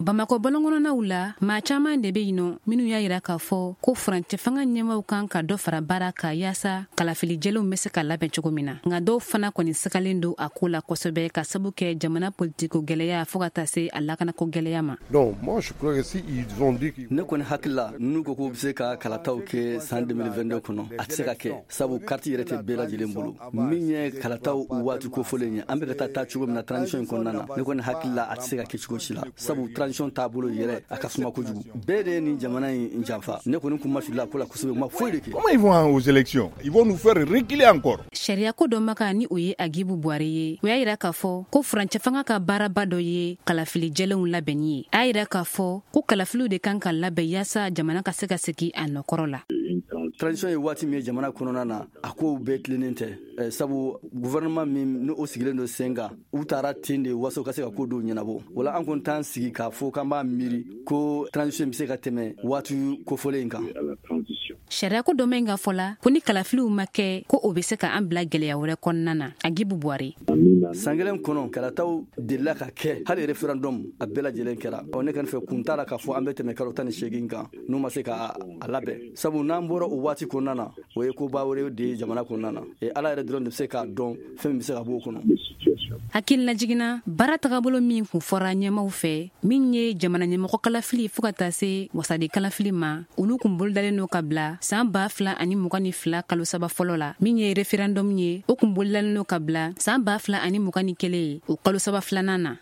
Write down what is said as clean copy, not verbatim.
Bamako balongonaw la maa caman de bɛ yen minnu y'a yira k'a fɔ ko furancɛ fanga ɲɛmaw kan ka dɔ fara baara ka yaasa kalafili jɛlenw bɛ se ka labɛn cogo min na nka dɔw fana kɔni sagalen don a ko la kosɛbɛ ka sabu kɛ jamana politiko gɛlɛya fo ka taa se a lakanako gɛlɛya ma. Ne kɔni hakili la n'u ko k'u bɛ se ka kalataw kɛ san 2022 kɔnɔ a tɛ se ka kɛ sabu carte yɛrɛ tɛ bɛɛ lajɛlen bolo min ye kalataw waati kofɔlen ye an bɛ ka taa cogo min na transition in kɔnɔna na ne kɔni hakili la a tɛ se ka kɛ cogo si la sabu transition taabolo yɛrɛ a ka suma kojugu bɛɛ de ye nin jamana in janfa ne kɔni kun ma filila ko la kosɛbɛ ma foyi de kɛ. Comment ils vont aux élections? Ils vont nous faire reculer encore. Sariya ko dɔ ma ka ni o ye Agibu Buware ye o y'a yira k'a fɔ ko furancɛ fanga ka baaraba dɔ ye kalafili jɛlenw labɛnni ye a y'a yira k'a fɔ ko kalafiliw de kan ka labɛn yaasa jamana ka se ka segin a nɔkɔrɔ la. Transition ye waati min ye jamana kɔnɔna na a ko bɛɛ tilennen tɛ sabu gouvernement min n'o sigilen don sen kan u taara ten de waso ka se ka ko dɔw ɲɛnabɔ wala an kun t'an sigi k'a fɔ k'an b'a miiri ko transition bɛ se ka tɛmɛ waati kofɔlen kan. Sariya ko dɔ ma ka fɔ la ko ni kalafiliw ma kɛ ko o bɛ se ka an bila gɛlɛya wɛrɛ kɔnɔna na Agibu Buware. San kelen kɔnɔ kalataw delila ka kɛ hali referendum a bɛɛ lajɛlen kɛra ne kan fɛ kun t'a la k'a fɔ an bɛ tɛmɛ kalo 18 kan n'u ma se ka a labɛn sabu n'an bɔra o waati kɔnɔna na o ye koba wɛrɛ de ye jamana kɔnɔna na ala yɛrɛ dɔrɔn de bɛ se k'a dɔn fɛn min bɛ se ka bɔ o kɔnɔ. Hakilila jiginna baara tagabolo min kun fɔra ɲɛmaw fɛ min ye jamana ɲɛmɔgɔ kalafili fo ka taa se wasadi kalafili ma olu kun bolodalen n'o ka bila san 2022 kalo 3 fɔlɔ la min ye referendum ye o kun bolodalen n'o ka bila san 2021 o kalo 3 filanan na.